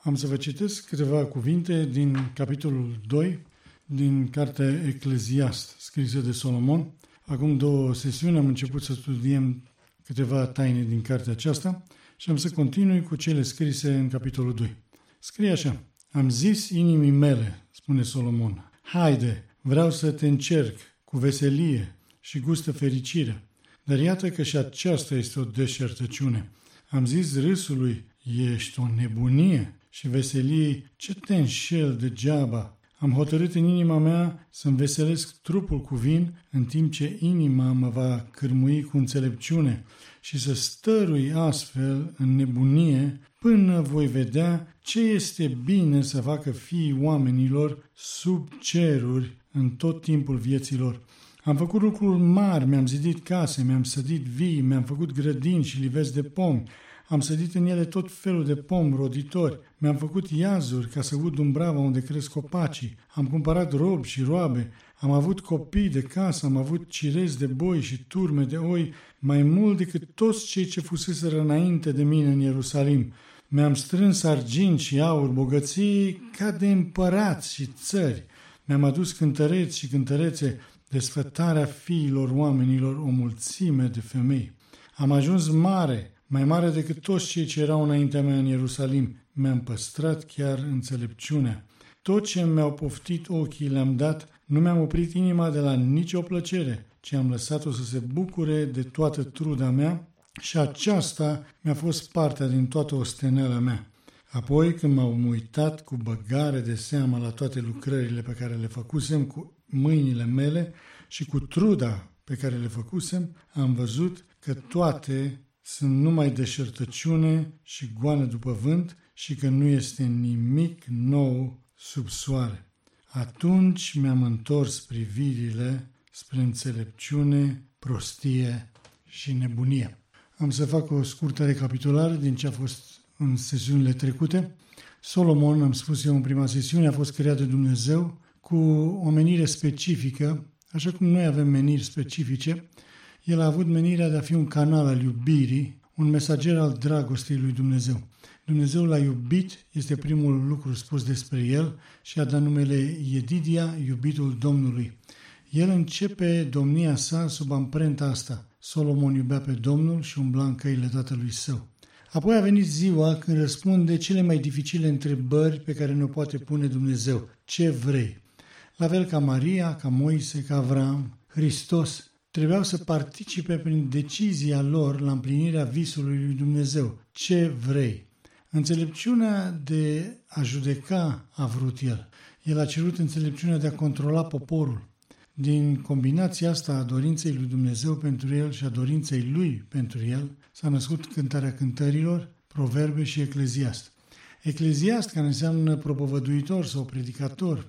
Am să vă citesc câteva cuvinte din capitolul 2 din cartea Ecleziast, scrisă de Solomon. Acum 2 sesiuni am început să studiem câteva taine din cartea aceasta și am să continui cu cele scrise în capitolul 2. Scrie așa: Am zis inimii mele, spune Solomon, haide, vreau să te încerc cu veselie și gustă fericire. Dar iată că și aceasta este o deșertăciune. Am zis râsului, ești o nebunie, și veseliei, ce te înșel degeaba. Am hotărât în inima mea să-mi veselesc trupul cu vin, în timp ce inima mă va cârmui cu înțelepciune și să stărui astfel în nebunie până voi vedea ce este bine să facă fiii oamenilor sub ceruri în tot timpul vieților. Am făcut lucruri mari, mi-am zidit case, mi-am sădit vii, mi-am făcut grădini și livezi de pomi. Am sădit în ele tot felul de pomi roditori, mi-am făcut iazuri ca să ud dumbrava unde cresc copacii, am cumpărat robi și roabe, am avut copii de casă, am avut cirezi de boi și turme de oi, mai mult decât toți cei ce fuseseră înainte de mine în Ierusalim. Mi-am strâns argint și aur, bogății ca de împărați și țări. Mi-am adus cântăreți și cântărețe, desfătarea fiilor oamenilor, o mulțime de femei. Am ajuns mare, mai mare decât toți cei ce erau înaintea mea în Ierusalim. Mi-am păstrat chiar înțelepciunea. Tot ce mi-au poftit ochii le-am dat, nu mi-am oprit inima de la nicio plăcere, ci am lăsat-o să se bucure de toată truda mea și aceasta mi-a fost partea din toată osteneala mea. Apoi, când m-am uitat cu băgare de seamă la toate lucrările pe care le făcusem cu mâinile mele și cu truda pe care le făcusem, am văzut că toate sunt numai deșertăciune și goană după vânt și că nu este nimic nou sub soare. Atunci mi-am întors privirile spre înțelepciune, prostie și nebunie. Am să fac o scurtă recapitulare din ce a fost în sesiunile trecute. Solomon, am spus eu în prima sesiune, a fost creat de Dumnezeu cu o menire specifică, așa cum noi avem meniri specifice. El a avut menirea de a fi un canal al iubirii, un mesager al dragostei lui Dumnezeu. Dumnezeu l-a iubit, este primul lucru spus despre el, și a dat numele Yedidia, iubitul Domnului. El începe domnia sa sub amprenta asta. Solomon iubea pe Domnul și umbla în căile tatălui său. Apoi a venit ziua când răspunde cele mai dificile întrebări pe care ne-o poate pune Dumnezeu. Ce vrei? La fel ca Maria, ca Moise, ca Avram, Hristos trebuiau să participe prin decizia lor la împlinirea visului lui Dumnezeu. Ce vrei? Înțelepciunea de a judeca a vrut el. El a cerut înțelepciunea de a controla poporul. Din combinația asta a dorinței lui Dumnezeu pentru el și a dorinței lui pentru el s-a născut Cântarea Cântărilor, Proverbe și Ecleziast. Ecleziast, care înseamnă propovăduitor sau predicator,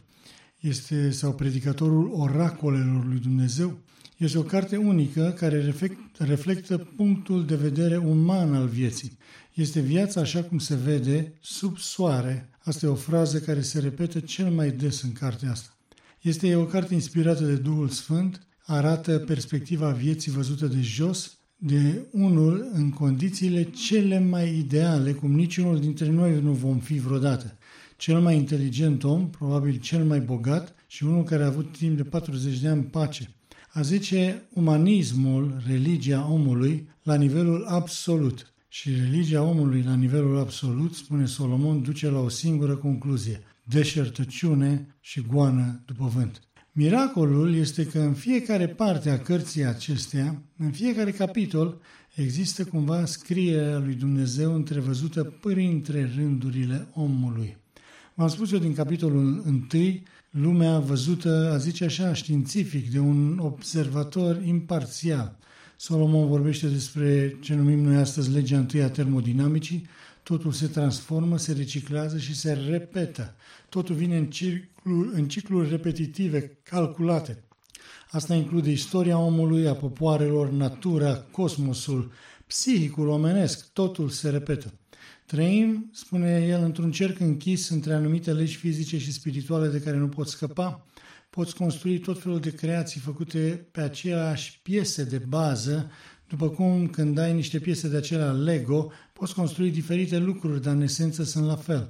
sau predicatorul oracolelor lui Dumnezeu, este o carte unică care reflectă punctul de vedere uman al vieții. Este viața așa cum se vede sub soare. Asta e o frază care se repetă cel mai des în cartea asta. Este o carte inspirată de Duhul Sfânt, arată perspectiva vieții văzută de jos, de unul în condițiile cele mai ideale, cum niciunul dintre noi nu vom fi vreodată. Cel mai inteligent om, probabil cel mai bogat și unul care a avut timp de 40 de ani pace. A zice umanismul, religia omului, la nivelul absolut. Și religia omului la nivelul absolut, spune Solomon, duce la o singură concluzie: deșertăciune și goană după vânt. Miracolul este că în fiecare parte a cărții acesteia, în fiecare capitol, există cumva scrierea lui Dumnezeu întrevăzută printre rândurile omului. V-am spus eu din capitolul 1, lumea văzută, a zice așa, științific, de un observator imparțial. Solomon vorbește despre ce numim noi astăzi legea întâi a termodinamicii. Totul se transformă, se reciclează și se repetă. Totul vine în cicluri repetitive, calculate. Asta include istoria omului, a popoarelor, natura, cosmosul, psihicul omenesc, totul se repetă. Trăim, spune el, într-un cerc închis între anumite legi fizice și spirituale de care nu poți scăpa. Poți construi tot felul de creații făcute pe aceleași piese de bază, după cum când ai niște piese de acelea Lego, poți construi diferite lucruri, dar în esență sunt la fel.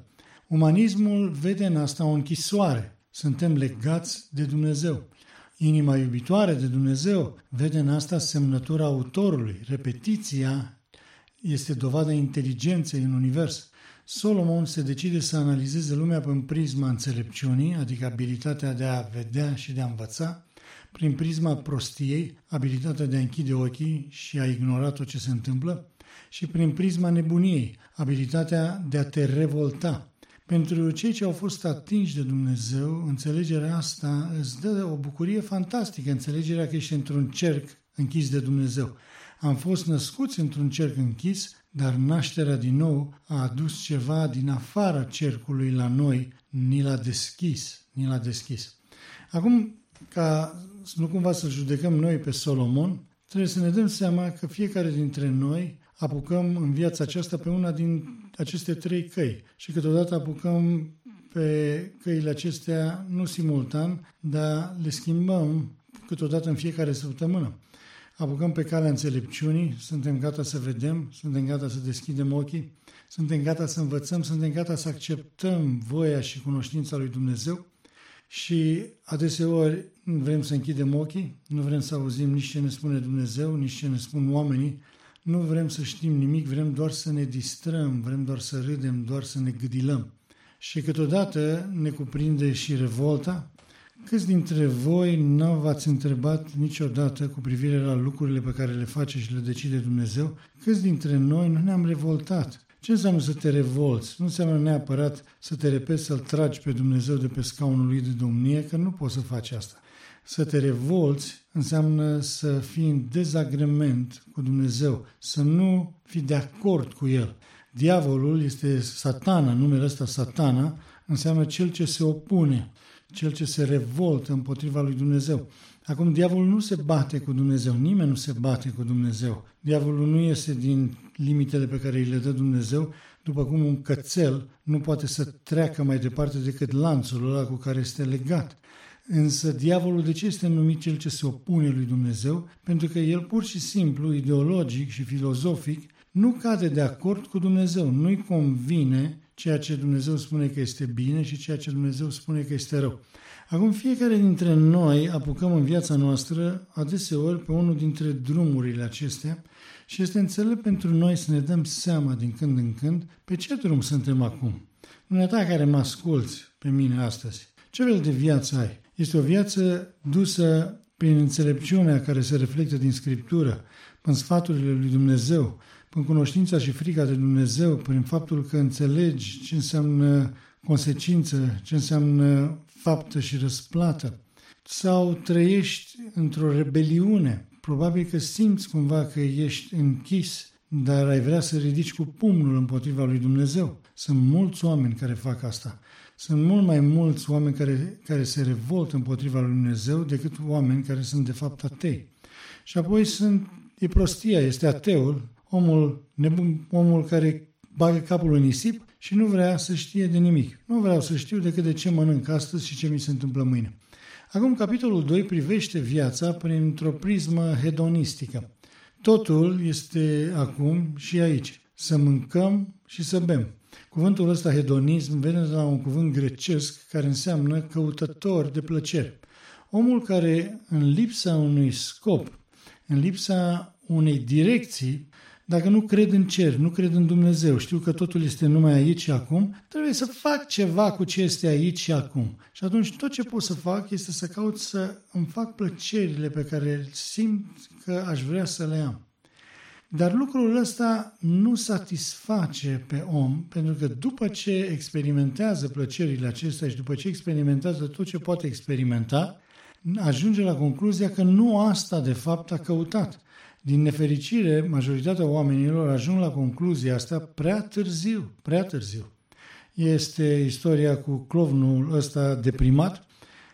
Umanismul vede în asta o închisoare. Suntem legați de Dumnezeu. Inima iubitoare de Dumnezeu vede în asta semnătura autorului. Repetiția este dovada inteligenței în univers. Solomon se decide să analizeze lumea prin prisma înțelepciunii, adică abilitatea de a vedea și de a învăța, prin prisma prostiei, abilitatea de a închide ochii și a ignora tot ce se întâmplă, și prin prisma nebuniei, abilitatea de a te revolta. Pentru cei ce au fost atinși de Dumnezeu, înțelegerea asta îți dă o bucurie fantastică, înțelegerea că ești într-un cerc închis de Dumnezeu. Am fost născuți într-un cerc închis, dar nașterea din nou a adus ceva din afara cercului la noi, ni l-a deschis. Acum, ca nu cumva să judecăm noi pe Solomon, trebuie să ne dăm seama că fiecare dintre noi apucăm în viața aceasta pe una din aceste 3 căi și câteodată apucăm pe căile acestea nu simultan, dar le schimbăm câteodată în fiecare săptămână. Apucăm pe calea înțelepciunii, suntem gata să vedem, suntem gata să deschidem ochii, suntem gata să învățăm, suntem gata să acceptăm voia și cunoștința lui Dumnezeu și adeseori nu vrem să închidem ochii, nu vrem să auzim nici ce ne spune Dumnezeu, nici ce ne spun oamenii, nu vrem să știm nimic, vrem doar să ne distrăm, vrem doar să râdem, doar să ne gâdilăm. Și câteodată ne cuprinde și revolta. Câți dintre voi nu v-ați întrebat niciodată cu privire la lucrurile pe care le face și le decide Dumnezeu? Câți dintre noi nu ne-am revoltat? Ce înseamnă să te revolți? Nu înseamnă neapărat să te repezi, să-L tragi pe Dumnezeu de pe scaunul lui de domnie, că nu poți să faci asta. Să te revolți înseamnă să fii în dezagrement cu Dumnezeu, să nu fii de acord cu El. Diavolul este Satana, numele ăsta Satana înseamnă cel ce se opune, cel ce se revoltă împotriva lui Dumnezeu. Acum, diavolul nu se bate cu Dumnezeu, nimeni nu se bate cu Dumnezeu. Diavolul nu iese din limitele pe care îi le dă Dumnezeu, după cum un cățel nu poate să treacă mai departe decât lanțul ăla cu care este legat. Însă diavolul de ce este numit cel ce se opune lui Dumnezeu? Pentru că el pur și simplu, ideologic și filozofic, nu cade de acord cu Dumnezeu, nu-i convine ceea ce Dumnezeu spune că este bine și ceea ce Dumnezeu spune că este rău. Acum, fiecare dintre noi apucăm în viața noastră adeseori pe unul dintre drumurile acestea și este înțelept pentru noi să ne dăm seama din când în când pe ce drum suntem acum. Dumneata care mă asculți pe mine astăzi, ce fel de viață ai? Este o viață dusă prin înțelepciunea care se reflectă din Scriptură, prin sfaturile lui Dumnezeu, prin cunoștința și frica de Dumnezeu, prin faptul că înțelegi ce înseamnă consecință, ce înseamnă faptă și răsplată, sau trăiești într-o rebeliune. Probabil că simți cumva că ești închis, dar ai vrea să ridici cu pumnul împotriva lui Dumnezeu. Sunt mulți oameni care fac asta. Sunt mult mai mulți oameni care se revoltă împotriva lui Dumnezeu decât oameni care sunt de fapt atei. Și apoi e prostia, este ateul, omul nebun, omul care bagă capul în nisip și nu vrea să știe de nimic. Nu vreau să știu decât de ce mănânc astăzi și ce mi se întâmplă mâine. Acum, capitolul 2 privește viața printr-o prismă hedonistică. Totul este acum și aici. Să mâncăm și să bem. Cuvântul ăsta, hedonism, vine de la un cuvânt grecesc care înseamnă căutător de plăcere. Omul care, în lipsa unui scop, în lipsa unei direcții, dacă nu cred în cer, nu cred în Dumnezeu, știu că totul este numai aici și acum, trebuie să fac ceva cu ce este aici și acum. Și atunci tot ce pot să fac este să caut să îmi fac plăcerile pe care simt că aș vrea să le am. Dar lucrul ăsta nu satisface pe om, pentru că după ce experimentează plăcerile acestea și după ce experimentează tot ce poate experimenta, ajunge la concluzia că nu asta de fapt a căutat. Din nefericire, majoritatea oamenilor ajung la concluzia asta prea târziu. Este istoria cu clovnul ăsta deprimat.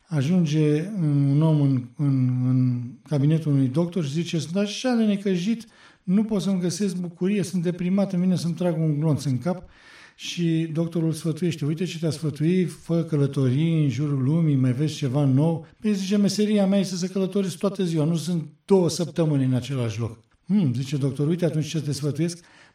Ajunge un om în cabinetul unui doctor și zice: sunt așa de necăjit, nu pot să-mi găsesc bucurie, sunt deprimat, îmi vine să-mi trag un glonț în cap. Și doctorul îl sfătuiește: uite ce te-a sfătuit, fă călătorii în jurul lumii, mai vezi ceva nou. Păi zice: meseria mea este să călătoresc toată ziua, nu sunt 2 săptămâni în același loc. Zice doctorul: uite atunci ce te sfătuiesc,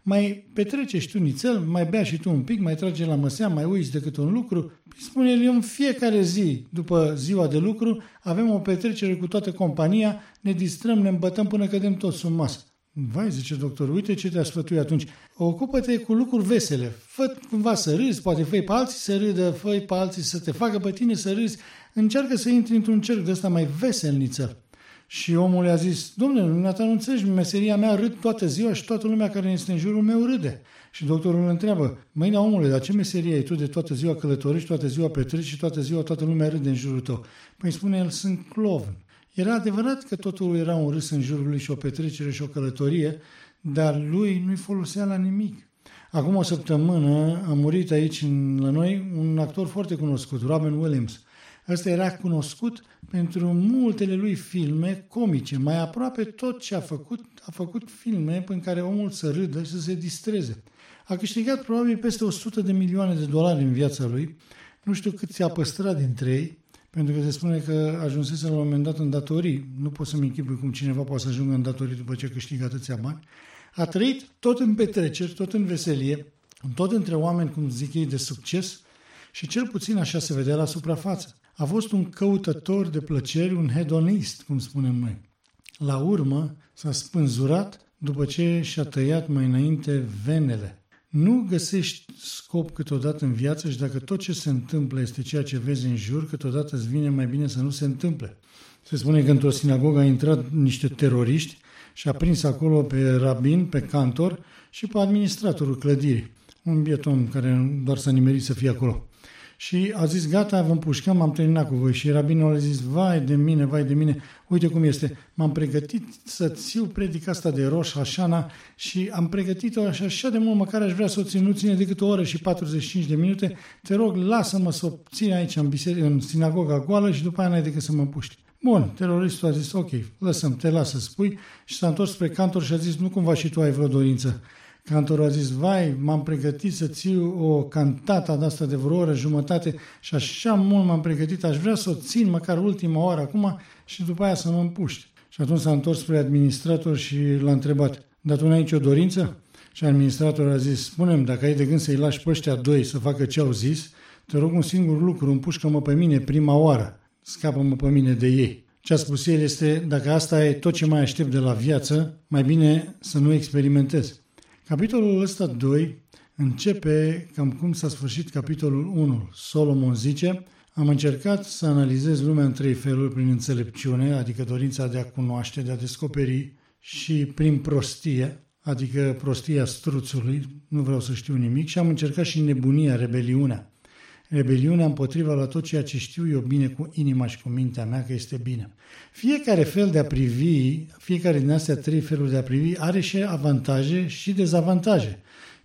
mai petrece și tu nițel, mai bea și tu un pic, mai trage la măsea, mai uiți decât un lucru. Spune el, eu în fiecare zi, după ziua de lucru, avem o petrecere cu toată compania, ne distrăm, ne îmbătăm până cădem toți sub masă. Vai, zice doctorul, uite ce te-a sfătuit atunci. Ocupă-te cu lucruri vesele. Fă cumva să râzi, poate fă pe alții să râdă, fă pe alții să te facă pe tine să râzi. Încearcă să intri într-un cerc de ăsta mai veselniță. Și omul i-a zis, domnule, dumneata nu înțelegi, meseria mea râd toată ziua și toată lumea care este în jurul meu râde. Și doctorul îl întreabă, măi, omule, dar ce meserie ai tu de toată ziua călătorești, toată ziua petreci și toată ziua toată lumea râde în jurul tău? Păi spune el, sunt clovn. Era adevărat că totul era un râs în jurul lui și o petrecere și o călătorie, dar lui nu-i folosea la nimic. Acum o săptămână a murit aici la noi un actor foarte cunoscut, Robin Williams. Ăsta era cunoscut pentru multele lui filme comice. Mai aproape tot ce a făcut filme în care omul să râdă și să se distreze. A câștigat probabil peste 100 de milioane de dolari în viața lui. Nu știu cât ți-a păstrat dintre ei, pentru că se spune că ajunsese la un moment dat în datorii. Nu pot să-mi închipui cum cineva poate să ajungă în datorii după ce câștigă atâția bani. A trăit tot în petreceri, tot în veselie, tot între oameni, cum zic ei, de succes și cel puțin așa se vedea la suprafață. A fost un căutător de plăceri, un hedonist, cum spunem noi. La urmă s-a spânzurat după ce și-a tăiat mai înainte venele. Nu găsești scop câteodată în viață și dacă tot ce se întâmplă este ceea ce vezi în jur, câteodată îți vine mai bine să nu se întâmple. Se spune că într-o sinagogă au intrat niște teroriști și a prins acolo pe rabin, pe cantor și pe administratorul clădirii. Un biet om care doar s-a nimerit să fie acolo. Și a zis, gata, vă împușcăm, am terminat cu voi. Și rabinul a zis, vai de mine, uite cum este. M-am pregătit să țiu predica asta de Rosh Hashana și am pregătit-o așa de mult, măcar aș vrea să o țin, nu ține decât 1 oră și 45 de minute. Te rog, lasă-mă să o țin aici în sinagoga goală și după aia n-ai decât să mă împuști. Bun, teroristul a zis, ok, te lasă să spui și s-a întors spre cantor și a zis, nu cumva și tu ai vreo dorință. Cantorul a zis, vai, m-am pregătit să țiu o cantata de asta de vreo oră, jumătate și așa mult m-am pregătit, aș vrea să o țin măcar ultima oară acum și după aia să mă împuști. Și atunci s-a întors spre administrator și l-a întrebat, dar tu n-ai nicio dorință? Și administratorul a zis, spune-mi, dacă ai de gând să-i lași pe ăștia doi să facă ce au zis, te rog un singur lucru, împușcă-mă pe mine prima oară, scapă-mă pe mine de ei. Ce a spus el este, dacă asta e tot ce mai aștept de la viață, mai bine să nu experimentez. Capitolul ăsta 2 începe cam cum s-a sfârșit capitolul 1. Solomon zice, am încercat să analizez lumea în 3 feluri prin înțelepciune, adică dorința de a cunoaște, de a descoperi, și prin prostie, adică prostia struțului, nu vreau să știu nimic, și am încercat și nebunia, rebeliunea. Rebeliunea împotriva la tot ceea ce știu eu bine cu inima și cu mintea mea că este bine. Fiecare fel de a privi, fiecare din astea 3 feluri de a privi are și avantaje și dezavantaje.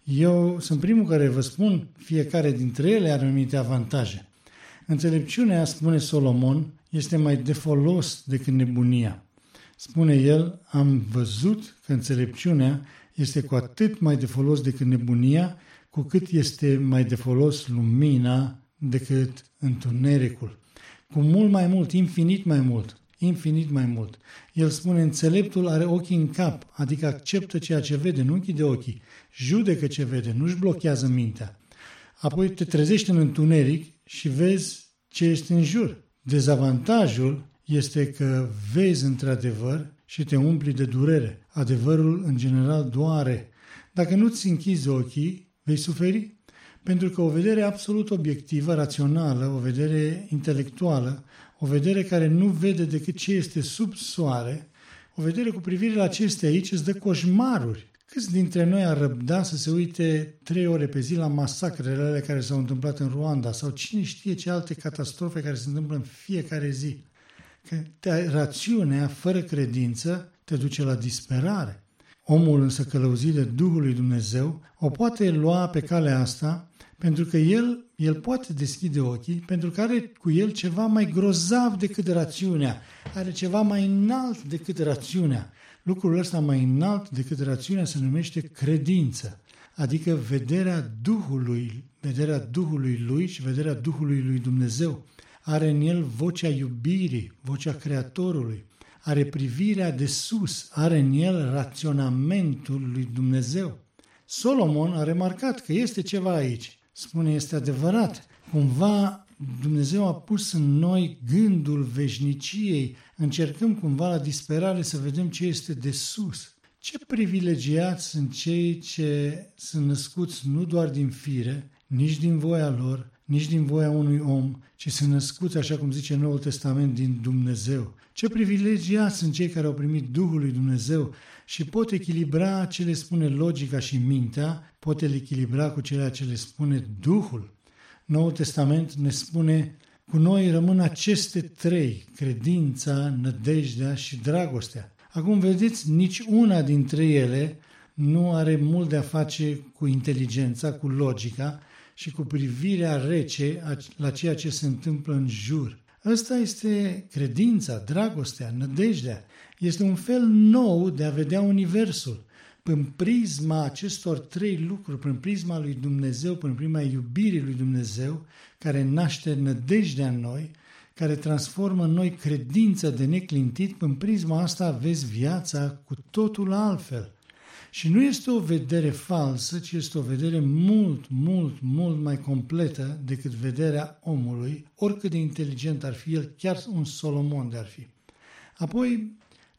Eu sunt primul care vă spun, fiecare dintre ele are anumite avantaje. Înțelepciunea, spune Solomon, este mai de folos decât nebunia. Spune el, am văzut că înțelepciunea este cu atât mai de folos decât nebunia, cu cât este mai de folos lumina decât întunericul. Cu mult mai mult, infinit mai mult. El spune, înțeleptul are ochii în cap, adică acceptă ceea ce vede, nu închide ochii, judecă ce vede, nu-și blochează mintea. Apoi te trezești în întuneric și vezi ce este în jur. Dezavantajul este că vezi într-adevăr și te umpli de durere. Adevărul în general doare. Dacă nu-ți închizi ochii, vei suferi, pentru că o vedere absolut obiectivă, rațională, o vedere intelectuală, o vedere care nu vede decât ce este sub soare, o vedere cu privire la ce este aici, îți dă coșmaruri. Câți dintre noi ar răbda să se uite 3 ore pe zi la masacrele alea care s-au întâmplat în Rwanda sau cine știe ce alte catastrofe care se întâmplă în fiecare zi? Că rațiunea, fără credință, te duce la disperare. Omul însă călăuzit de Duhul lui Dumnezeu o poate lua pe calea asta pentru că el poate deschide ochii, pentru că are cu el ceva mai grozav decât rațiunea, are ceva mai înalt decât rațiunea. Lucrul ăsta mai înalt decât rațiunea se numește credință, adică vederea Duhului lui și vederea Duhului lui Dumnezeu. Are în el vocea iubirii, vocea Creatorului. Are privirea de sus, are în el raționamentul lui Dumnezeu. Solomon a remarcat că este ceva aici. Spune, este adevărat. Cumva Dumnezeu a pus în noi gândul veșniciei. Încercăm cumva la disperare să vedem ce este de sus. Ce privilegiați sunt cei ce sunt născuți nu doar din fire, nici din voia lor, nici din voia unui om, ci sunt născuți, așa cum zice Noul Testament, din Dumnezeu. Ce privilegiați sunt cei care au primit Duhul lui Dumnezeu și pot echilibra ce le spune logica și mintea, pot le echilibra cu ceea ce le spune Duhul. Noul Testament ne spune, cu noi rămân aceste trei, credința, nădejdea și dragostea. Acum vedeți, nici una dintre ele nu are mult de a face cu inteligența, cu logica și cu privirea rece la ceea ce se întâmplă în jur. Ăsta este credința, dragostea, nădejdea. Este un fel nou de a vedea universul. Prin prisma acestor trei lucruri, prin prisma lui Dumnezeu, prin prisma iubirii lui Dumnezeu, care naște nădejdea în noi, care transformă în noi credința de neclintit, prin prisma asta vezi viața cu totul altfel. Și nu este o vedere falsă, ci este o vedere mult, mult, mult mai completă decât vederea omului, oricât de inteligent ar fi el, chiar un Solomon de ar fi. Apoi,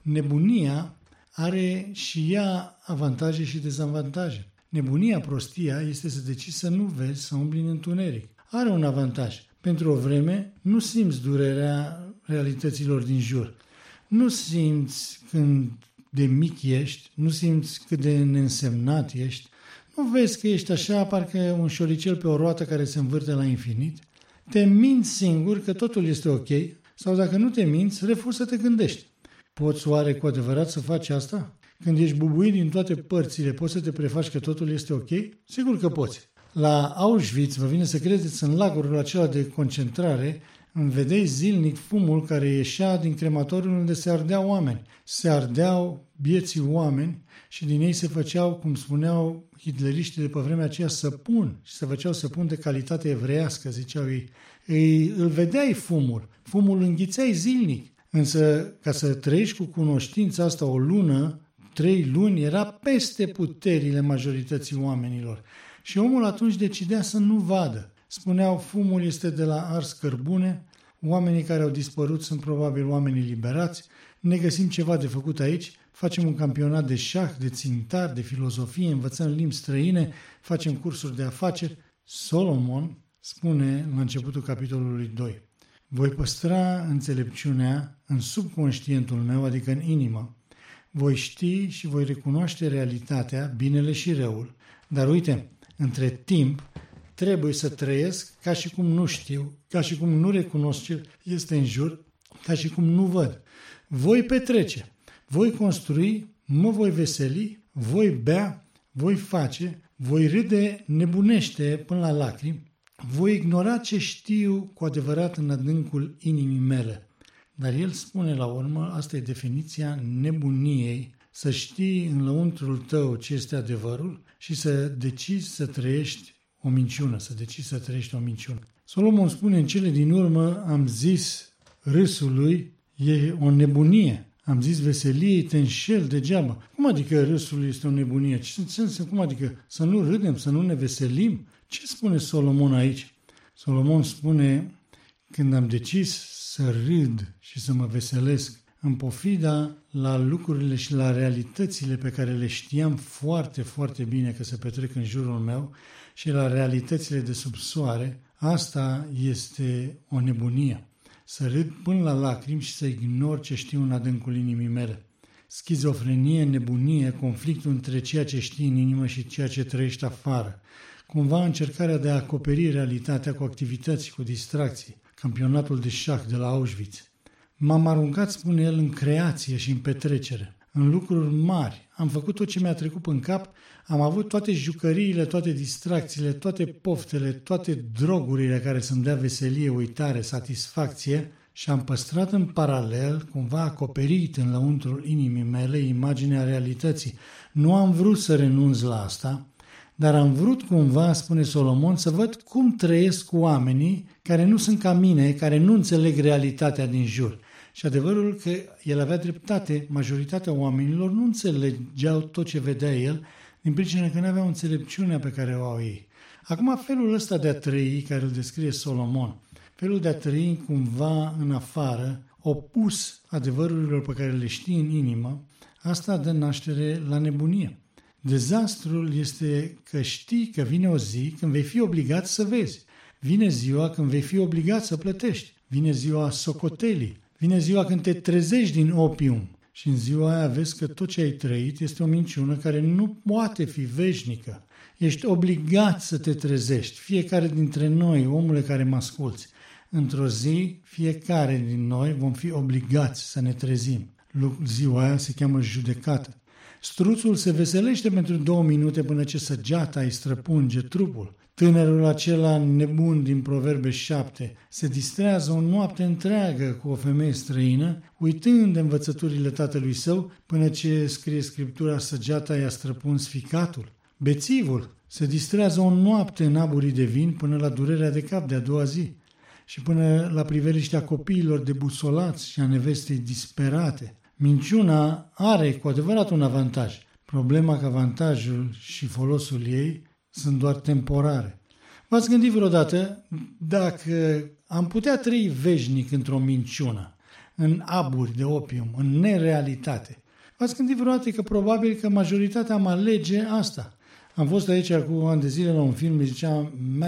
nebunia are și ea avantaje și dezavantaje. Nebunia, prostia, este să decizi să nu vezi, să umbli în întuneric. Are un avantaj. Pentru o vreme nu simți durerea realităților din jur. Nu simți când de mic ești, nu simți cât de neînsemnat ești, nu vezi că ești așa, parcă un șoricel pe o roată care se învârte la infinit. Te minți singur că totul este ok, sau dacă nu te minți, refuzi să te gândești. Poți oare cu adevărat să faci asta? Când ești bubuit din toate părțile, poți să te prefaci că totul este ok? Sigur că poți. La Auschwitz, vă vine să credeți, în lagărul acela de concentrare, îmi vedeai zilnic fumul care ieșea din crematoriul unde se ardeau oameni. Se ardeau bieții oameni și din ei se făceau, cum spuneau hitleriștii de pe vremea aceea, săpun. Și se făceau săpun de calitate evreiască, ziceau ei. Îl vedeai fumul. Fumul înghițeai zilnic. Însă, ca să trăiești cu cunoștința asta o lună, 3 luni, era peste puterile majorității oamenilor. Și omul atunci decidea să nu vadă. Spuneau, fumul este de la ars cărbune, oamenii care au dispărut sunt probabil oamenii liberați, ne găsim ceva de făcut aici, facem un campionat de șah, de țintar, de filozofie, învățăm limbi străine, facem cursuri de afaceri. Solomon spune la începutul capitolului 2, voi păstra înțelepciunea în subconștientul meu, adică în inimă. Voi ști și voi recunoaște realitatea, binele și răul, dar uite, între timp trebuie să trăiesc ca și cum nu știu, ca și cum nu recunosc ce este în jur, ca și cum nu văd. Voi petrece, voi construi, mă voi veseli, voi bea, voi face, voi râde nebunește până la lacrimi, voi ignora ce știu cu adevărat în adâncul inimii mele. Dar el spune la urmă, asta e definiția nebuniei, să știi în lăuntrul tău ce este adevărul și să decizi să trăiești o minciună, să decizi să trăiești o minciună. Solomon spune în cele din urmă, am zis râsului, e o nebunie. Am zis veseliei, te înșel degeaba. Cum adică râsul este o nebunie? Cum adică să nu râdem, să nu ne veselim? Ce spune Solomon aici? Solomon spune, când am decis să râd și să mă veselesc, în pofida la lucrurile și la realitățile pe care le știam foarte, foarte bine că se petrec în jurul meu și la realitățile de sub soare, asta este o nebunie. Să râd până la lacrimi și să ignor ce știu în adâncul inimii mele. Schizofrenie, nebunie, conflictul între ceea ce știi în inimă și ceea ce trăiești afară. Cumva încercarea de a acoperi realitatea cu activități și cu distracții. Campionatul de șah de la Auschwitz. M-am aruncat, spune el, în creație și în petrecere, în lucruri mari. Am făcut tot ce mi-a trecut în cap, am avut toate jucăriile, toate distracțiile, toate poftele, toate drogurile care să-mi dea veselie, uitare, satisfacție și am păstrat în paralel, cumva acoperit în lăuntrul inimii mele, imaginea realității. Nu am vrut să renunț la asta, dar am vrut cumva, spune Solomon, să văd cum trăiesc oamenii care nu sunt ca mine, care nu înțeleg realitatea din jur. Și adevărul că el avea dreptate, majoritatea oamenilor nu înțelegeau tot ce vedea el, din pricina că nu aveau înțelepciunea pe care o au ei. Acum, felul ăsta de a trăi, care îl descrie Solomon, felul de a trăi cumva în afară, opus adevărurilor pe care le știi în inimă, asta dă naștere la nebunie. Dezastrul este că știi că vine o zi când vei fi obligat să vezi. Vine ziua când vei fi obligat să plătești. Vine ziua socotelii. Vine ziua când te trezești din opium. Și în ziua aia vezi că tot ce ai trăit este o minciună care nu poate fi veșnică. Ești obligat să te trezești. Fiecare dintre noi, omule care mă asculți, într-o zi, fiecare din noi vom fi obligați să ne trezim. Ziua aia se cheamă judecată. Struțul se veselește pentru 2 minute până ce săgeata îi străpunge trupul. Tânărul acela nebun din Proverbe 7 se distrează o noapte întreagă cu o femeie străină, uitând de învățăturile tatălui său, până ce, scrie Scriptura, săgeata i-a străpuns ficatul. Bețivul se distrează o noapte în aburii de vin până la durerea de cap de a doua zi și până la priveliștea copiilor debusolați și a nevestei disperate. Minciuna are cu adevărat un avantaj. Problema că avantajul și folosul ei sunt doar temporare. V-ați gândit vreodată dacă am putea trăi veșnic într-o minciună, în aburi de opium, în nerealitate? V-ați gândit vreodată că probabil că majoritatea am alege asta? Am fost aici cu ani de zile la un film, îi zicea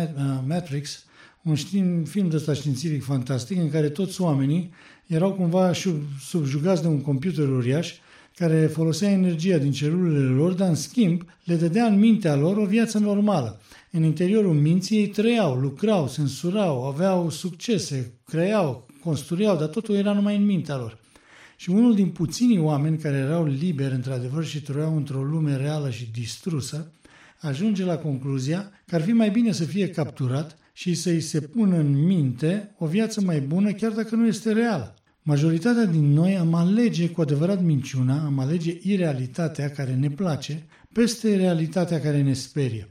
Matrix, un film de ăsta științific fantastic în care toți oamenii erau cumva subjugați de un computer uriaș care folosea energia din celulele lor, dar în schimb le dădea în mintea lor o viață normală. În interiorul minții ei trăiau, lucrau, se însurau, aveau succese, creau, construiau, dar totul era numai în mintea lor. Și unul din puținii oameni care erau liberi într-adevăr și trăiau într-o lume reală și distrusă, ajunge la concluzia că ar fi mai bine să fie capturat și să-i se pună în minte o viață mai bună, chiar dacă nu este reală. Majoritatea din noi am alege cu adevărat minciuna, am alege irealitatea care ne place, peste realitatea care ne sperie.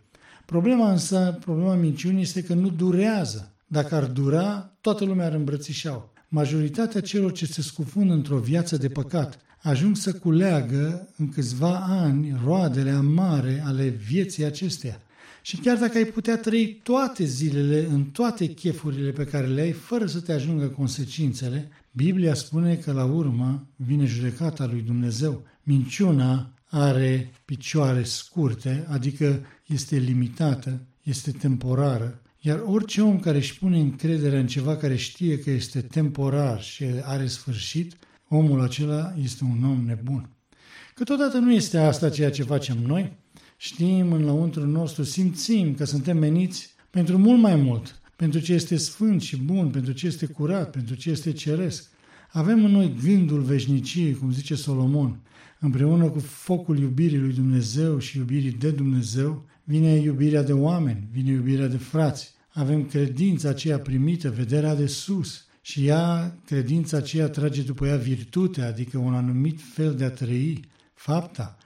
Problema minciunii este că nu durează. Dacă ar dura, toată lumea ar îmbrățișa-o. Majoritatea celor ce se scufundă într-o viață de păcat ajung să culeagă în câțiva ani roadele amare ale vieții acesteia. Și chiar dacă ai putea trăi toate zilele în toate chefurile pe care le ai, fără să te ajungă consecințele, Biblia spune că la urmă vine judecata lui Dumnezeu. Minciuna are picioare scurte, adică este limitată, este temporară, iar orice om care își pune încrederea în ceva care știe că este temporar și are sfârșit, omul acela este un om nebun. Câteodată nu este asta ceea ce facem noi. Știm în lăuntrul nostru, simțim că suntem meniți pentru mult mai mult, pentru ce este sfânt și bun, pentru ce este curat, pentru ce este ceresc. Avem în noi gândul veșniciei, cum zice Solomon. Împreună cu focul iubirii lui Dumnezeu și iubirii de Dumnezeu, vine iubirea de oameni, vine iubirea de frați. Avem credința aceea primită, vederea de sus și credința aceea trage după ea virtutea, adică un anumit fel de a trăi, fapta.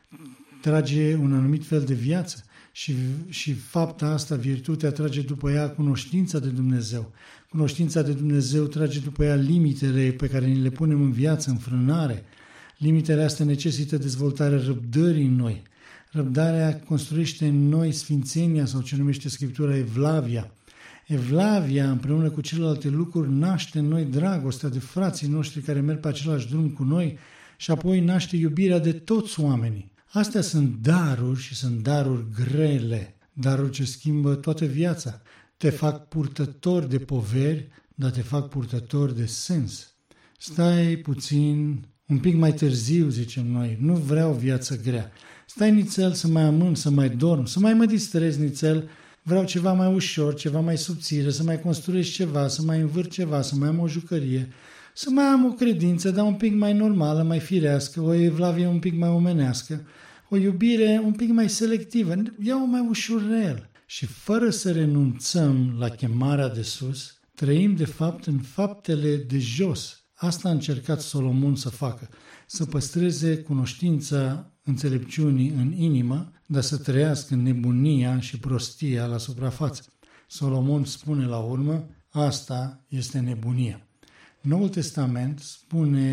Trage un anumit fel de viață și fapta asta, virtutea, trage după ea cunoștința de Dumnezeu. Cunoștința de Dumnezeu trage după ea limitele pe care ni le punem în viață, înfrânare. Limitele astea necesită dezvoltarea răbdării în noi. Răbdarea construiește în noi sfințenia sau ce numește Scriptura Evlavia. Evlavia, împreună cu celelalte lucruri, naște în noi dragostea de frații noștri care merg pe același drum cu noi și apoi naște iubirea de toți oamenii. Astea sunt daruri și sunt daruri grele, daruri ce schimbă toată viața. Te fac purtător de poveri, dar te fac purtător de sens. Stai puțin, un pic mai târziu, zicem noi, nu vreau viață grea. Stai nițel să mai amân, să mai dorm, să mai mă distrez nițel, vreau ceva mai ușor, ceva mai subțire, să mai construiesc ceva, să mai învârt ceva, să mai am o jucărie, să mai am o credință, dar un pic mai normală, mai firească, o evlavie un pic mai omenească, o iubire un pic mai selectivă, ia-o mai ușurel. Și fără să renunțăm la chemarea de sus, trăim de fapt în faptele de jos. Asta a încercat Solomon să facă, să păstreze cunoștința înțelepciunii în inimă, dar să trăiască nebunia și prostia la suprafață. Solomon spune la urmă, asta este nebunia. Noul Testament spune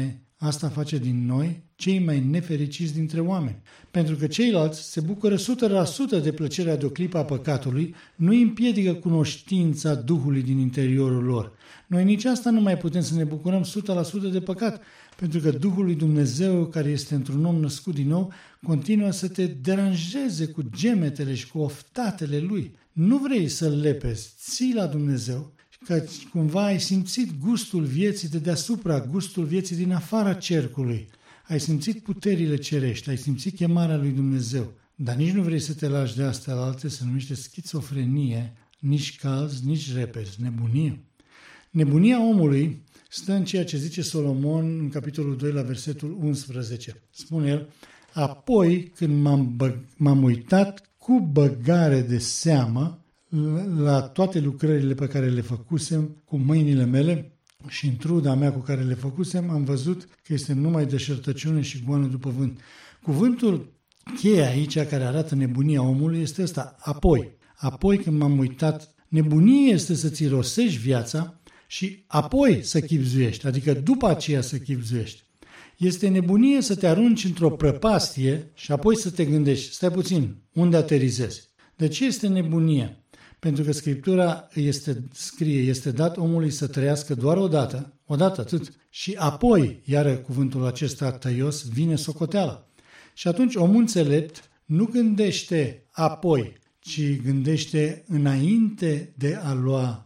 Asta face din noi cei mai nefericiți dintre oameni. Pentru că ceilalți se bucură 100% de plăcerea de o clipă a păcatului, nu îi împiedică cunoștința Duhului din interiorul lor. Noi nici asta nu mai putem să ne bucurăm 100% de păcat, pentru că Duhul lui Dumnezeu, care este într-un om născut din nou, continuă să te deranjeze cu gemetele și cu oftatele lui. Nu vrei să-l lepezi, ții la Dumnezeu, că cumva ai simțit gustul vieții de deasupra, gustul vieții din afara cercului. Ai simțit puterile cerești, ai simțit chemarea lui Dumnezeu. Dar nici nu vrei să te lași de astea la alte, se numește schizofrenie, nici calzi, nici repezi, nebunie. Nebunia omului stă în ceea ce zice Solomon în capitolul 2 la versetul 11. Spune el: apoi când m-am uitat cu băgare de seamă la toate lucrările pe care le făcusem cu mâinile mele și în truda mea cu care le făcusem, am văzut că este numai deșertăciune și goană după vânt. Cuvântul cheie aici care arată nebunia omului este ăsta: apoi când m-am uitat. Nebunie este să-ți rosești viața și apoi să chibzuiești, adică după aceea să chibzuiești. Este nebunie să te arunci într-o prăpastie și apoi să te gândești: stai puțin, unde aterizezi? De ce este nebunie? Pentru că Scriptura este dat omului să trăiască doar odată atât, și apoi, iară cuvântul acesta tăios, vine socoteala. Și atunci omul înțelept nu gândește apoi, ci gândește înainte de a lua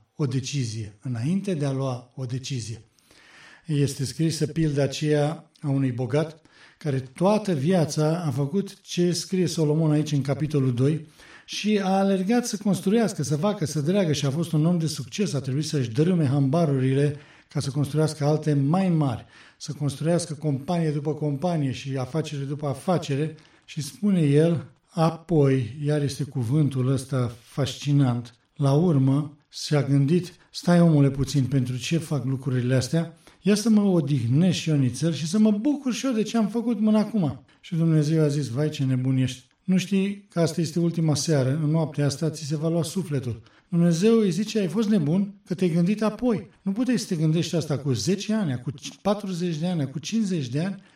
o decizie. Este scrisă pilda aceea a unui bogat care toată viața a făcut ce scrie Solomon aici în capitolul 2 și a alergat să construiască, să facă, să dreagă și a fost un om de succes. A trebuit să-și dărâme hambarurile ca să construiască alte mai mari, să construiască companie după companie și afacere după afacere și spune el: apoi, iar este cuvântul ăsta fascinant, la urmă și-a gândit: stai omule puțin, pentru ce fac lucrurile astea? Ia să mă odihnesc și eu nițel și să mă bucur și eu de ce am făcut până acum. Și Dumnezeu a zis: vai, ce nebun ești! Nu știi că asta este ultima seară, în noaptea asta ți se va lua sufletul. Dumnezeu îi zice: ai fost nebun că te-ai gândit apoi. Nu puteai să te gândești asta cu 10 ani, cu 40 de ani, cu 50 de ani,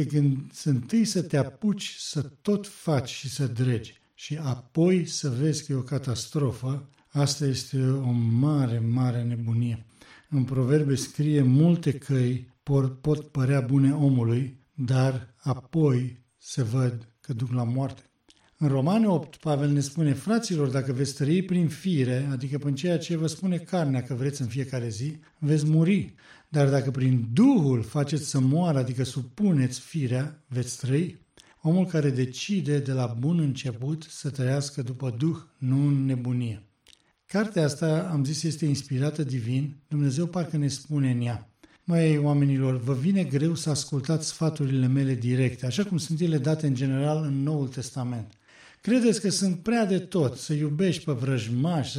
întâi să te apuci să tot faci și să dregi și apoi să vezi că e o catastrofă. Asta este o mare, mare nebunie. În Proverbe scrie: multe căi pot părea bune omului, dar apoi se văd că duc la moarte. În Romani 8, Pavel ne spune: fraților, dacă veți trăi prin fire, adică prin ceea ce vă spune carnea că vreți în fiecare zi, veți muri. Dar dacă prin Duhul faceți să moară, adică supuneți firea, veți trăi. Omul care decide de la bun început să trăiască după Duh, nu în nebunie. Cartea asta, am zis, este inspirată divin. Dumnezeu parcă ne spune în ea: măi, oamenilor, vă vine greu să ascultați sfaturile mele directe, așa cum sunt ele date în general în Noul Testament. Credeți că sunt prea de tot, să iubești pe vrăjmași,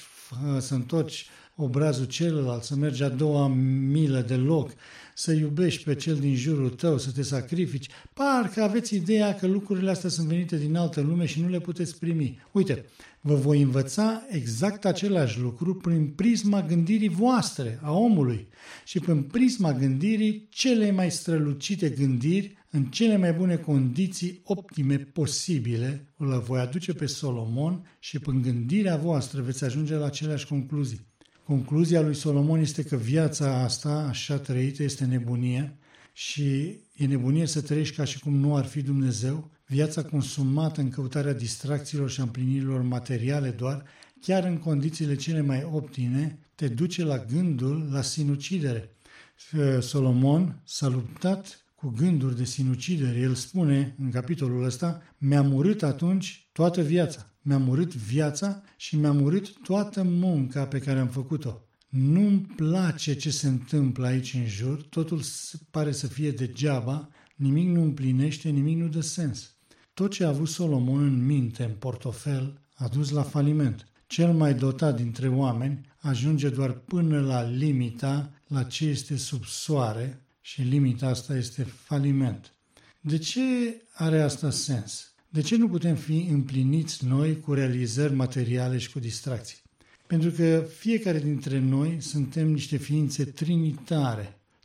să întorci obrazul celălalt, să mergi a doua milă de loc, să iubești pe cel din jurul tău, să te sacrifici. Parcă aveți ideea că lucrurile astea sunt venite din altă lume și nu le puteți primi. Uite, vă voi învăța exact același lucru prin prisma gândirii voastre, a omului, și prin prisma gândirii cele mai strălucite gândiri, în cele mai bune condiții optime posibile. Îl voi aduce pe Solomon și prin gândirea voastră veți ajunge la aceleași concluzii. Concluzia lui Solomon este că viața asta, așa trăită, este nebunie și e nebunie să trăiești ca și cum nu ar fi Dumnezeu. Viața consumată în căutarea distracțiilor și a împlinirilor materiale doar, chiar în condițiile cele mai optime, te duce la gândul la sinucidere. Solomon s-a luptat cu gânduri de sinucidere. El spune în capitolul ăsta: mi-am urât atunci toată viața. Mi-am urât viața și mi-am urât toată munca pe care am făcut-o. Nu-mi place ce se întâmplă aici în jur, totul pare să fie degeaba, nimic nu împlinește, nimic nu dă sens. Tot ce a avut Solomon în minte, în portofel, a dus la faliment. Cel mai dotat dintre oameni ajunge doar până la limita, la ce este sub soare, și limita asta este faliment. De ce are asta sens? De ce nu putem fi împliniți noi cu realizări materiale și cu distracții? Pentru că fiecare dintre noi suntem niște ființe trinitare.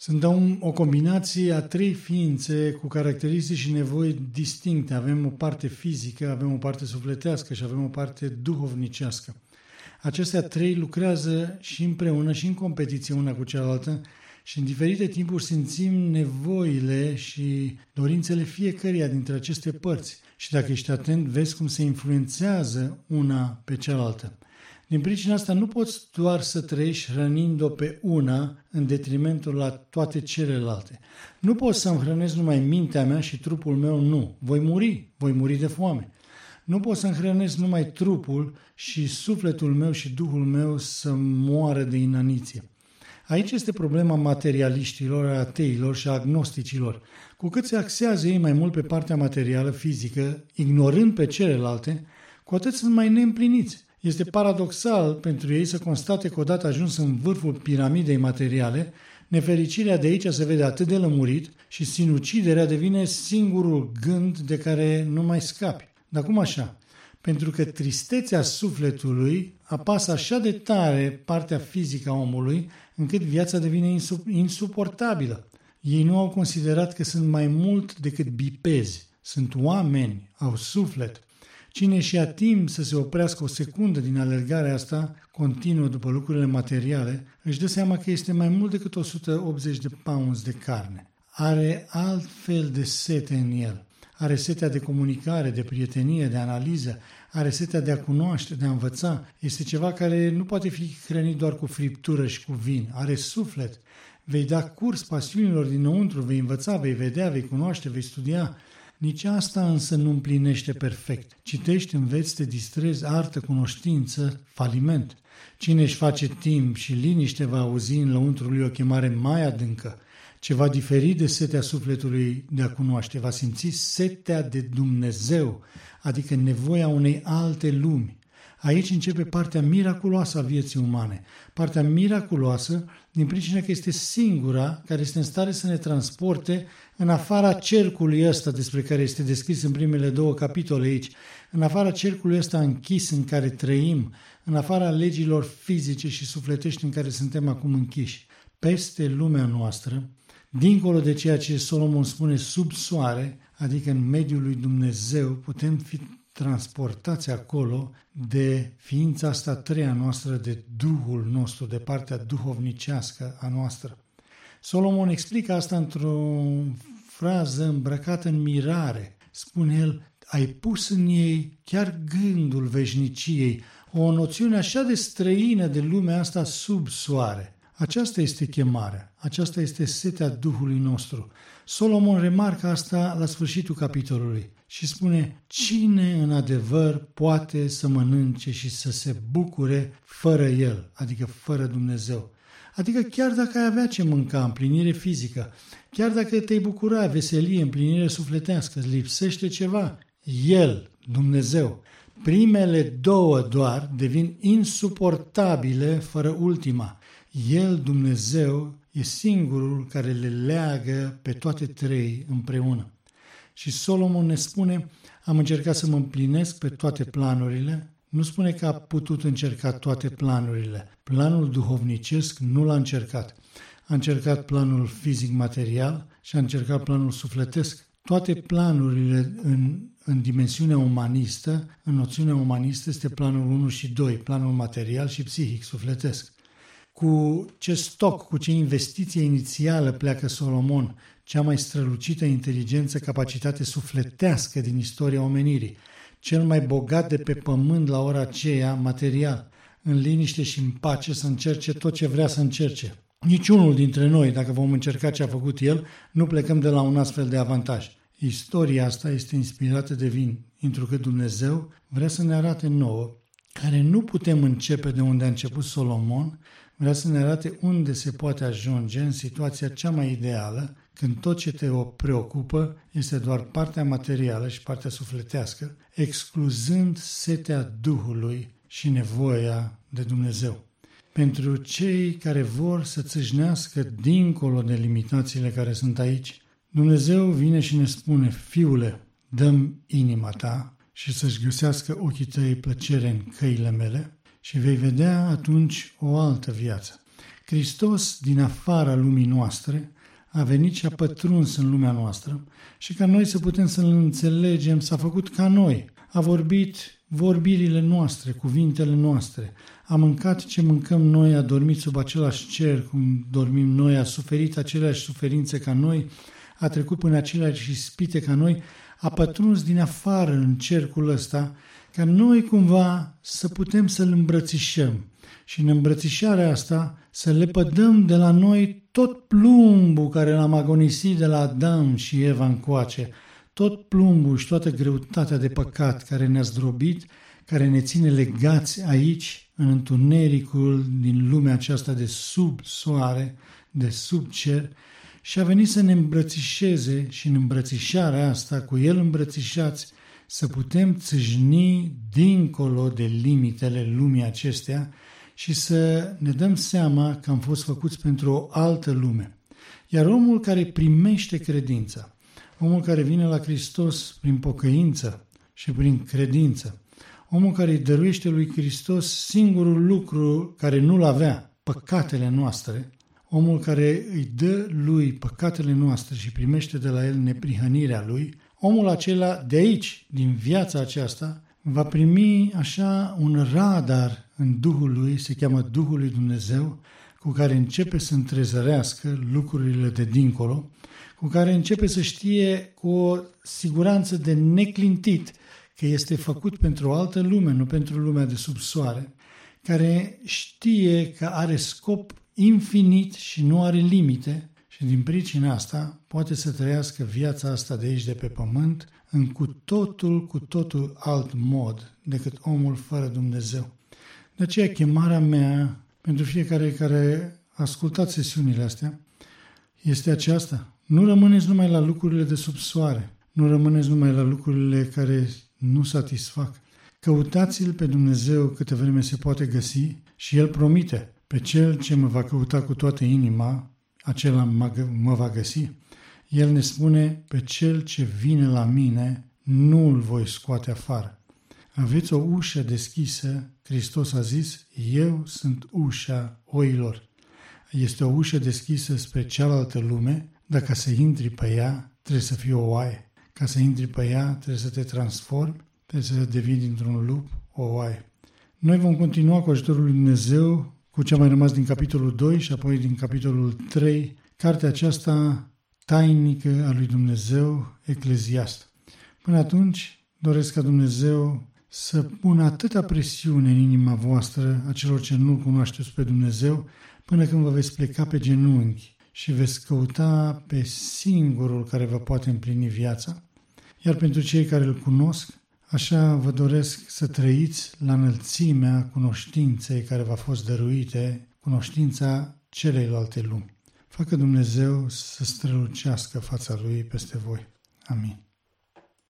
Sunt o combinație a trei ființe cu caracteristici și nevoi distincte. Avem o parte fizică, avem o parte sufletească și avem o parte duhovnicească. Acestea trei lucrează și împreună și în competiție una cu cealaltă și în diferite timpuri simțim nevoile și dorințele fiecăreia dintre aceste părți. Și dacă ești atent, vezi cum se influențează una pe cealaltă. Din pricina asta nu poți doar să trăiești hrănind-o pe una în detrimentul la toate celelalte. Nu poți să-mi hrănesc numai mintea mea și trupul meu, nu. Voi muri de foame. Nu pot să-mi hrănesc numai trupul și sufletul meu și duhul meu să moară de inaniție. Aici este problema materialiștilor, a ateilor și a agnosticilor. Cu cât se axează ei mai mult pe partea materială, fizică, ignorând pe celelalte, cu atât sunt mai neîmpliniți. Este paradoxal pentru ei să constate că odată ajuns în vârful piramidei materiale, nefericirea de aici se vede atât de lămurit și sinuciderea devine singurul gând de care nu mai scapi. Dar cum așa? Pentru că tristețea sufletului apasă așa de tare partea fizică a omului, încât viața devine insuportabilă. Ei nu au considerat că sunt mai mult decât bipezi. Sunt oameni, au suflet. Cine și ia timp să se oprească o secundă din alergarea asta continuă după lucrurile materiale, își dă seama că este mai mult decât 180 de pounds de carne. Are alt fel de sete în el. Are setea de comunicare, de prietenie, de analiză, are setea de a cunoaște, de a învăța. Este ceva care nu poate fi hrănit doar cu friptură și cu vin. Are suflet. Vei da curs pasiunilor dinăuntru, vei învăța, vei vedea, vei cunoaște, vei studia. Nici asta însă nu împlinește perfect. Citești, înveți, te distrezi, artă, cunoștință, faliment. Cine își face timp și liniște va auzi în lăuntrul lui o chemare mai adâncă, ceva diferit de setea sufletului de a cunoaște. Va simți setea de Dumnezeu, adică nevoia unei alte lumi. Aici începe partea miraculoasă a vieții umane. Partea miraculoasă din pricina că este singura care este în stare să ne transporte în afara cercului ăsta despre care este descris în primele 2 capitole aici, în afara cercului ăsta închis în care trăim, în afara legilor fizice și sufletești în care suntem acum închiși, peste lumea noastră, dincolo de ceea ce Solomon spune sub soare, adică în mediul lui Dumnezeu, putem fi transportați acolo de ființa asta a treia noastră, de Duhul nostru, de partea duhovnicească a noastră. Solomon explică asta într-o frază îmbrăcată în mirare. Spune el, ai pus în ei chiar gândul veșniciei, o noțiune așa de străină de lumea asta sub soare. Aceasta este chemarea, aceasta este setea Duhului nostru. Solomon remarcă asta la sfârșitul capitolului și spune, cine în adevăr poate să mănânce și să se bucure fără El, adică fără Dumnezeu? Adică chiar dacă ai avea ce mânca, împlinire fizică, chiar dacă te-ai bucura, veselie, împlinire sufletească, îți lipsește ceva, El, Dumnezeu. Primele două doar devin insuportabile fără ultima. El, Dumnezeu, e singurul care le leagă pe toate trei împreună. Și Solomon ne spune, am încercat să mă împlinesc pe toate planurile. Nu spune că a putut încerca toate planurile. Planul duhovnicesc nu l-a încercat. A încercat planul fizic-material și a încercat planul sufletesc. Toate planurile în dimensiunea umanistă, în noțiunea umanistă, este planul 1 și 2, planul material și psihic, sufletesc. Cu ce stoc, cu ce investiție inițială pleacă Solomon, cea mai strălucită inteligență, capacitate sufletească din istoria omenirii, cel mai bogat de pe pământ la ora aceea, material, în liniște și în pace să încerce tot ce vrea să încerce. Niciunul dintre noi, dacă vom încerca ce a făcut el, nu plecăm de la un astfel de avantaj. Istoria asta este inspirată de vin, întrucât Dumnezeu vrea să ne arate nouă, care nu putem începe de unde a început Solomon, vrea să ne arate unde se poate ajunge în situația cea mai ideală, când tot ce te preocupă este doar partea materială și partea sufletească, excluzând setea Duhului și nevoia de Dumnezeu. Pentru cei care vor să țâșnească dincolo de limitațiile care sunt aici, Dumnezeu vine și ne spune, fiule, dă-mi inima ta și să-și găsească ochii tăi plăcere în căile mele și vei vedea atunci o altă viață. Hristos din afara lumii noastre a venit și a pătruns în lumea noastră și ca noi să putem să-L înțelegem, s-a făcut ca noi. A vorbit vorbirile noastre, cuvintele noastre. A mâncat ce mâncăm noi, a dormit sub același cer cum dormim noi, a suferit aceleași suferințe ca noi, a trecut până aceleași ispite ca noi, a pătruns din afară în cercul ăsta ca noi cumva să putem să-L îmbrățișăm. Și în îmbrățișarea asta să lepădăm de la noi tot plumbul care l-am agonisit de la Adam și Eva încoace, tot plumbul și toată greutatea de păcat care ne-a zdrobit, care ne ține legați aici, în întunericul din lumea aceasta de sub soare, de sub cer, și a venit să ne îmbrățișeze și în îmbrățișarea asta, cu El îmbrățișați, să putem țâșni dincolo de limitele lumii acestea și să ne dăm seama că am fost făcuți pentru o altă lume. Iar omul care primește credința, omul care vine la Hristos prin pocăință și prin credință, omul care îi dăruiește lui Hristos singurul lucru care nu-l avea, păcatele noastre, omul care îi dă lui păcatele noastre și primește de la el neprihănirea lui, omul acela de aici, din viața aceasta, va primi așa un radar în Duhul lui, se cheamă Duhul lui Dumnezeu, cu care începe să întrezărească lucrurile de dincolo, cu care începe să știe cu o siguranță de neclintit că este făcut pentru o altă lume, nu pentru lumea de sub soare, care știe că are scop infinit și nu are limite și din pricina asta poate să trăiască viața asta de aici, de pe pământ, în cu totul alt mod decât omul fără Dumnezeu. De aceea chemarea mea pentru fiecare care a ascultat sesiunile astea este aceasta. Nu rămâneți numai la lucrurile de sub soare, nu rămâneți numai la lucrurile care nu satisfac. Căutați-L pe Dumnezeu câte vreme se poate găsi și El promite, pe cel ce mă va căuta cu toată inima, acela mă va găsi. El ne spune, pe cel ce vine la mine, nu îl voi scoate afară. Aveți o ușă deschisă, Hristos a zis, eu sunt ușa oilor. Este o ușă deschisă spre cealaltă lume, dar ca să intri pe ea, trebuie să fii o oaie. Ca să intri pe ea, trebuie să te transformi, trebuie să devii dintr-un lup o oaie. Noi vom continua cu ajutorul lui Dumnezeu, cu ce a mai rămas din capitolul 2 și apoi din capitolul 3, cartea aceasta tainică a lui Dumnezeu, Ecleziast. Până atunci, doresc ca Dumnezeu să pună atâta presiune în inima voastră a celor ce nu cunoașteți pe Dumnezeu, până când vă veți pleca pe genunchi și veți căuta pe singurul care vă poate împlini viața. Iar pentru cei care îl cunosc, așa vă doresc să trăiți la înălțimea cunoștinței care v-a fost dăruite, cunoștința celeilalte lumi. Facă Dumnezeu să strălucească fața Lui peste voi. Amin.